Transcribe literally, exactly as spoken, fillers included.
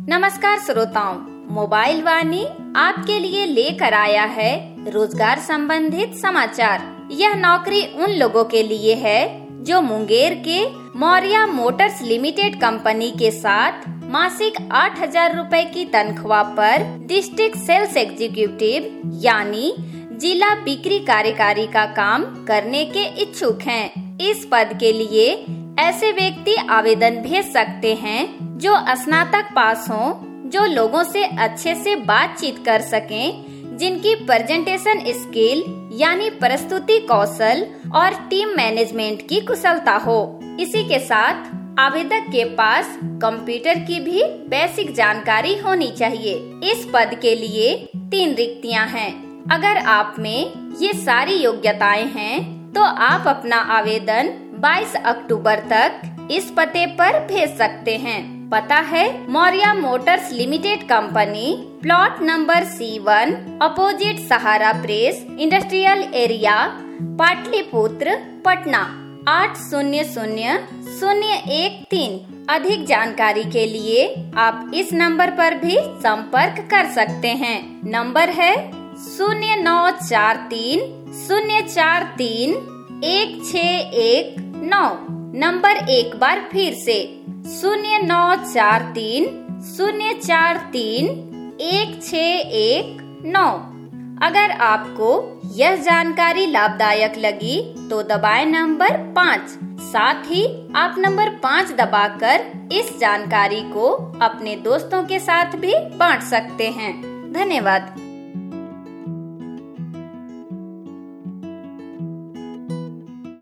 नमस्कार श्रोताओं, मोबाइल वाणी आपके लिए लेकर आया है रोजगार संबंधित समाचार। यह नौकरी उन लोगों के लिए है जो मुंगेर के मौर्या मोटर्स लिमिटेड कंपनी के साथ मासिक आठ हजार रूपए की तनख्वाह पर डिस्ट्रिक्ट सेल्स एग्जीक्यूटिव यानी जिला बिक्री कार्यकारी का काम करने के इच्छुक हैं। इस पद के लिए ऐसे व्यक्ति आवेदन भेज सकते हैं जो स्नातक पास हों, जो लोगों से अच्छे से बातचीत कर सकें, जिनकी प्रेजेंटेशन स्किल यानी प्रस्तुति कौशल और टीम मैनेजमेंट की कुशलता हो। इसी के साथ आवेदक के पास कंप्यूटर की भी बेसिक जानकारी होनी चाहिए। इस पद के लिए तीन रिक्तियां हैं। अगर आप में ये सारी योग्यताएं हैं तो आप अपना आवेदन बाईस अक्टूबर तक इस पते पर भेज सकते हैं। पता है Maurya motors limited company, plot number C one, opposite Sahara press, industrial area, Pataliputra, Patna आठ शून्य शून्य शून्य एक तीन। अधिक जानकारी के लिए आप इस नंबर पर भी संपर्क कर सकते हैं। नंबर है शून्य नौ चार तीन शून्य चार तीन एक छः एक नौ। नंबर एक बार फिर से शून्य नौ चार तीन शून्य चार तीन एक छः एक नौ। अगर आपको यह जानकारी लाभदायक लगी तो दबाएं नंबर पाँच। साथ ही आप नंबर पाँच दबाकर इस जानकारी को अपने दोस्तों के साथ भी बांट सकते हैं। धन्यवाद।